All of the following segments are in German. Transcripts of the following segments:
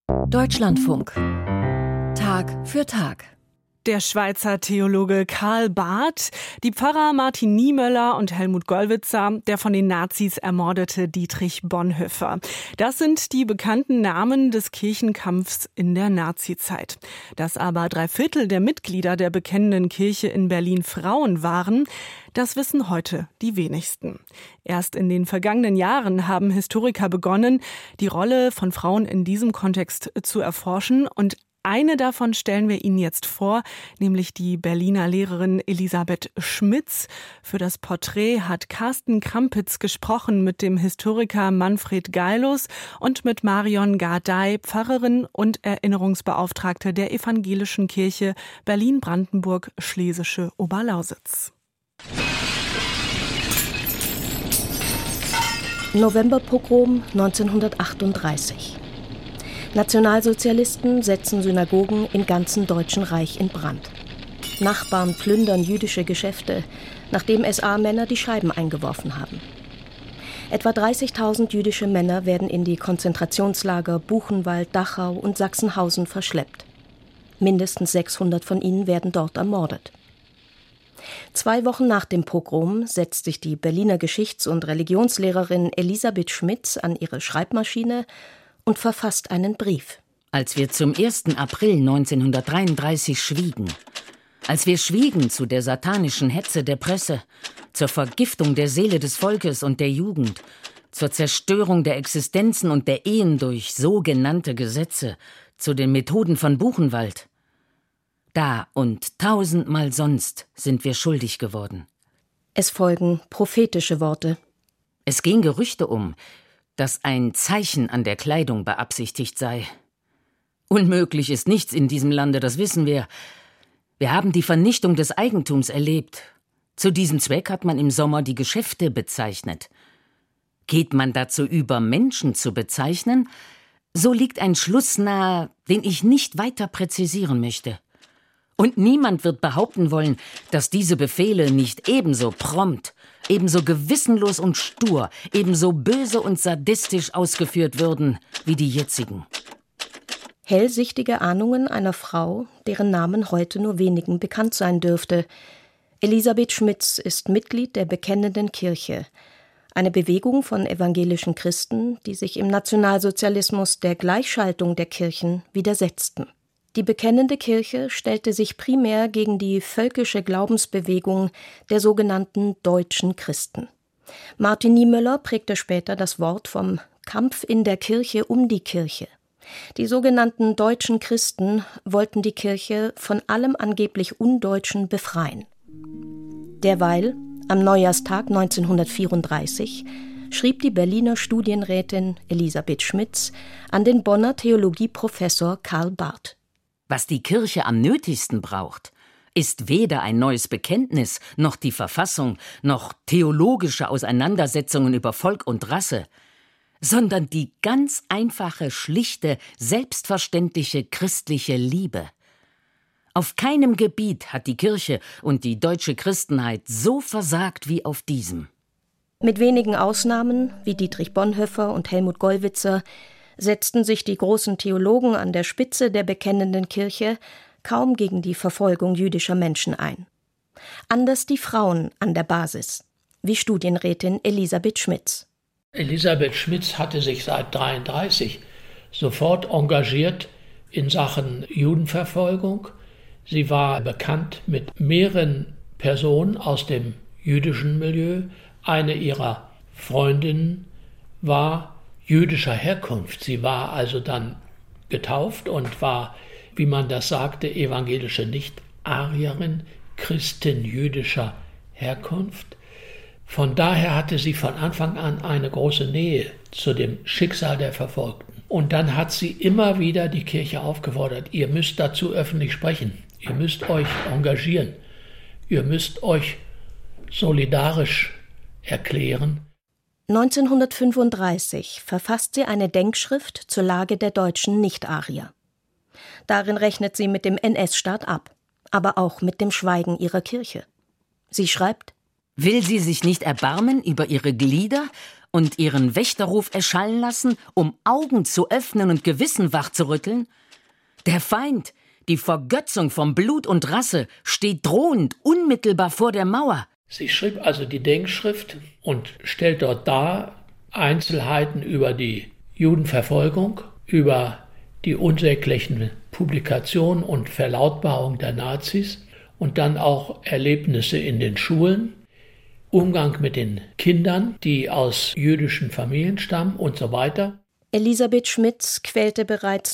Deutschlandfunk. Tag für Tag. Der Schweizer Theologe Karl Barth, die Pfarrer Martin Niemöller und Helmut Gollwitzer, der von den Nazis ermordete Dietrich Bonhoeffer. Das sind die bekannten Namen des Kirchenkampfs in der Nazizeit. Dass aber 3/4 der Mitglieder der bekennenden Kirche in Berlin Frauen waren, das wissen heute die wenigsten. Erst in den vergangenen Jahren haben Historiker begonnen, die Rolle von Frauen in diesem Kontext zu erforschen, und eine davon stellen wir Ihnen jetzt vor, nämlich die Berliner Lehrerin Elisabeth Schmitz. Für das Porträt hat Carsten Krampitz gesprochen mit dem Historiker Manfred Geilus und mit Marion Gardey, Pfarrerin und Erinnerungsbeauftragte der Evangelischen Kirche Berlin-Brandenburg-Schlesische Oberlausitz. Novemberpogrom 1938. Nationalsozialisten setzen Synagogen im ganzen Deutschen Reich in Brand. Nachbarn plündern jüdische Geschäfte, nachdem SA-Männer die Scheiben eingeworfen haben. Etwa 30.000 jüdische Männer werden in die Konzentrationslager Buchenwald, Dachau und Sachsenhausen verschleppt. Mindestens 600 von ihnen werden dort ermordet. 2 Wochen nach dem Pogrom setzt sich die Berliner Geschichts- und Religionslehrerin Elisabeth Schmitz an ihre Schreibmaschine und verfasst einen Brief. Als wir zum 1. April 1933 schwiegen, als wir schwiegen zu der satanischen Hetze der Presse, zur Vergiftung der Seele des Volkes und der Jugend, zur Zerstörung der Existenzen und der Ehen durch sogenannte Gesetze, zu den Methoden von Buchenwald, da und 1000-mal sonst sind wir schuldig geworden. Es folgen prophetische Worte. Es gehen Gerüchte um, dass ein Zeichen an der Kleidung beabsichtigt sei. Unmöglich ist nichts in diesem Lande, das wissen wir. Wir haben die Vernichtung des Eigentums erlebt. Zu diesem Zweck hat man im Sommer die Geschäfte bezeichnet. Geht man dazu über, Menschen zu bezeichnen, so liegt ein Schluss nahe, den ich nicht weiter präzisieren möchte. Und niemand wird behaupten wollen, dass diese Befehle nicht ebenso prompt, ebenso gewissenlos und stur, ebenso böse und sadistisch ausgeführt würden wie die jetzigen. Hellsichtige Ahnungen einer Frau, deren Namen heute nur wenigen bekannt sein dürfte. Elisabeth Schmitz ist Mitglied der Bekennenden Kirche, eine Bewegung von evangelischen Christen, die sich im Nationalsozialismus der Gleichschaltung der Kirchen widersetzten. Die Bekennende Kirche stellte sich primär gegen die völkische Glaubensbewegung der sogenannten deutschen Christen. Martin Niemöller prägte später das Wort vom Kampf in der Kirche um die Kirche. Die sogenannten deutschen Christen wollten die Kirche von allem angeblich Undeutschen befreien. Derweil, am Neujahrstag 1934, schrieb die Berliner Studienrätin Elisabeth Schmitz an den Bonner Theologieprofessor Karl Barth. Was die Kirche am nötigsten braucht, ist weder ein neues Bekenntnis, noch die Verfassung, noch theologische Auseinandersetzungen über Volk und Rasse, sondern die ganz einfache, schlichte, selbstverständliche christliche Liebe. Auf keinem Gebiet hat die Kirche und die deutsche Christenheit so versagt wie auf diesem. Mit wenigen Ausnahmen, wie Dietrich Bonhoeffer und Helmut Gollwitzer, setzten sich die großen Theologen an der Spitze der Bekennenden Kirche kaum gegen die Verfolgung jüdischer Menschen ein. Anders die Frauen an der Basis, wie Studienrätin Elisabeth Schmitz. Elisabeth Schmitz hatte sich seit 1933 sofort engagiert in Sachen Judenverfolgung. Sie war bekannt mit mehreren Personen aus dem jüdischen Milieu. Eine ihrer Freundinnen war jüdischer Herkunft. Sie war also dann getauft und war, wie man das sagte, evangelische Nicht-Arierin, Christin jüdischer Herkunft. Von daher hatte sie von Anfang an eine große Nähe zu dem Schicksal der Verfolgten. Und dann hat sie immer wieder die Kirche aufgefordert, ihr müsst dazu öffentlich sprechen, ihr müsst euch engagieren, ihr müsst euch solidarisch erklären. 1935 verfasst sie eine Denkschrift zur Lage der deutschen Nicht-Arier. Darin rechnet sie mit dem NS-Staat ab, aber auch mit dem Schweigen ihrer Kirche. Sie schreibt: Will sie sich nicht erbarmen über ihre Glieder und ihren Wächterruf erschallen lassen, um Augen zu öffnen und Gewissen wachzurütteln? Der Feind, die Vergötzung von Blut und Rasse, steht drohend unmittelbar vor der Mauer. Sie schrieb also die Denkschrift und stellt dort dar Einzelheiten über die Judenverfolgung, über die unsäglichen Publikationen und Verlautbarung der Nazis und dann auch Erlebnisse in den Schulen, Umgang mit den Kindern, die aus jüdischen Familien stammen und so weiter. Elisabeth Schmitz quälte bereits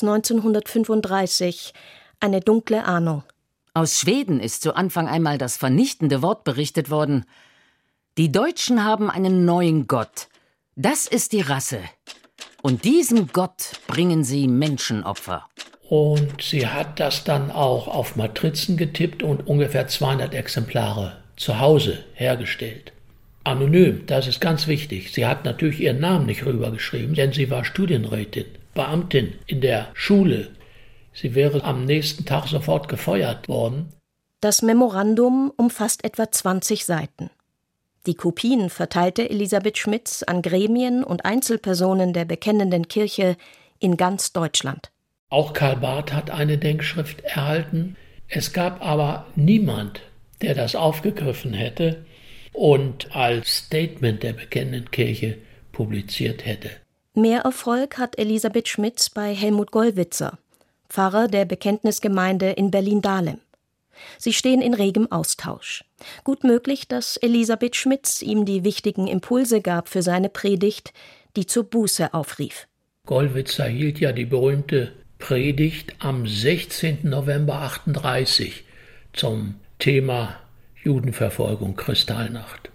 1935 eine dunkle Ahnung. Aus Schweden ist zu Anfang einmal das vernichtende Wort berichtet worden: Die Deutschen haben einen neuen Gott. Das ist die Rasse. Und diesem Gott bringen sie Menschenopfer. Und sie hat das dann auch auf Matrizen getippt und ungefähr 200 Exemplare zu Hause hergestellt. Anonym, das ist ganz wichtig. Sie hat natürlich ihren Namen nicht rübergeschrieben, denn sie war Studienrätin, Beamtin in der Schule. Sie wäre am nächsten Tag sofort gefeuert worden. Das Memorandum umfasst etwa 20 Seiten. Die Kopien verteilte Elisabeth Schmitz an Gremien und Einzelpersonen der bekennenden Kirche in ganz Deutschland. Auch Karl Barth hat eine Denkschrift erhalten. Es gab aber niemand, der das aufgegriffen hätte und als Statement der bekennenden Kirche publiziert hätte. Mehr Erfolg hat Elisabeth Schmitz bei Helmut Gollwitzer, Pfarrer der Bekenntnisgemeinde in Berlin-Dahlem. Sie stehen in regem Austausch. Gut möglich, dass Elisabeth Schmitz ihm die wichtigen Impulse gab für seine Predigt, die zur Buße aufrief. Gollwitzer hielt ja die berühmte Predigt am 16. November 1938 zum Thema Judenverfolgung, Kristallnacht.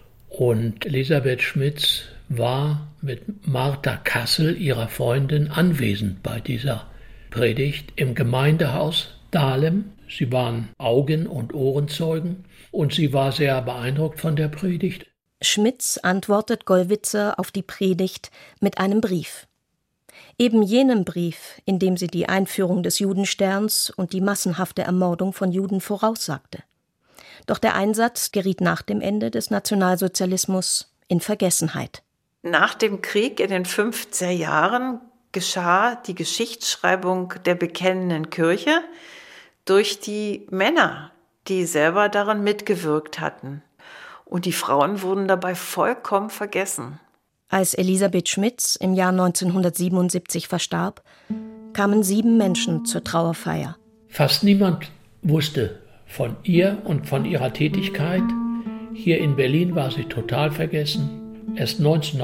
Und Elisabeth Schmitz war mit Martha Kassel, ihrer Freundin, anwesend bei dieser Predigt im Gemeindehaus Dahlem. Sie waren Augen- und Ohrenzeugen und sie war sehr beeindruckt von der Predigt. Schmitz antwortet Gollwitzer auf die Predigt mit einem Brief. Eben jenem Brief, in dem sie die Einführung des Judensterns und die massenhafte Ermordung von Juden voraussagte. Doch der Einsatz geriet nach dem Ende des Nationalsozialismus in Vergessenheit. Nach dem Krieg in den 50er Jahren geschah die Geschichtsschreibung der bekennenden Kirche durch die Männer, die selber daran mitgewirkt hatten. Und die Frauen wurden dabei vollkommen vergessen. Als Elisabeth Schmitz im Jahr 1977 verstarb, kamen 7 Menschen zur Trauerfeier. Fast niemand wusste von ihr und von ihrer Tätigkeit. Hier in Berlin war sie total vergessen. Erst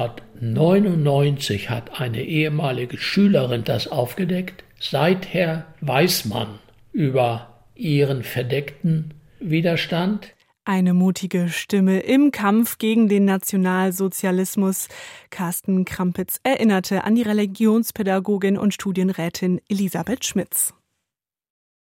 1999 hat eine ehemalige Schülerin das aufgedeckt. Seither weiß man über ihren verdeckten Widerstand. Eine mutige Stimme im Kampf gegen den Nationalsozialismus. Carsten Krampitz erinnerte an die Religionspädagogin und Studienrätin Elisabeth Schmitz.